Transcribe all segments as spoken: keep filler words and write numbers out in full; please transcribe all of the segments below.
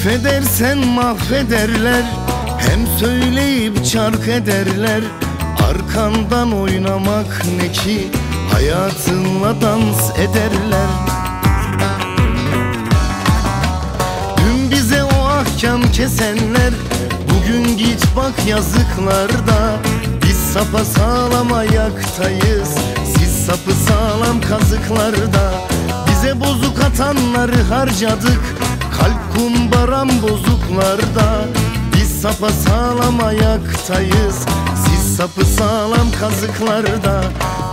Lütfedersen mahvederler, hem söyleyip çark ederler. Arkandan oynamak ne ki, hayatınla dans ederler. Dün bize o ahkam kesenler, bugün git bak yazıklarda. Biz sapasağlam ayaktayız, siz sapısağlam kazıklarda. Bize bozuk atanları harcadık, kalp kumbaram bozuklarda. Biz sapasağlam ayaktayız, siz sapısağlam kazıklarda.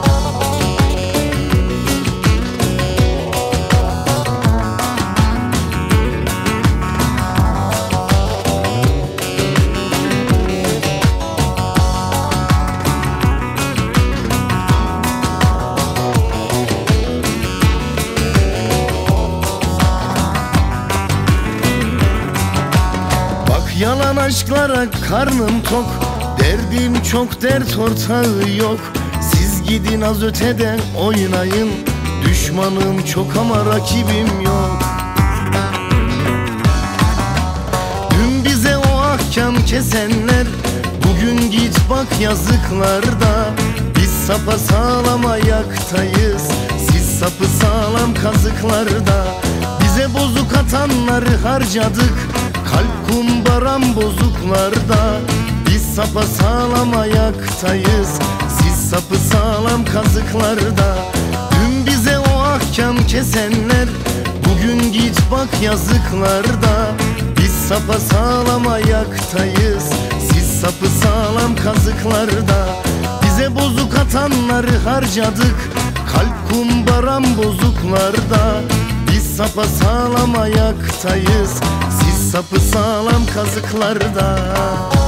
Yalan aşklara karnım tok, derdim çok, dert ortağı yok. Siz gidin az ötede oynayın, düşmanım çok ama rakibim yok. Dün bize o ahkam kesenler, bugün git bak yazıklarda. Biz sapasağlam ayaktayız, siz sapısağlam kazıklarda. Bize bozuk atanları harcadık, kalp kumbaram bozuklarda. Biz sapasağlam ayaktayız, siz sapısağlam kazıklarda. Dün bize o ahkam kesenler, bugün git bak yazıklarda. Biz sapasağlam ayaktayız, siz sapısağlam kazıklarda. Bize bozuk atanları harcadık, kalp kumbaram bozuklarda. Biz sapasağlam ayaktayız, siz sapısağlam kazıklarda.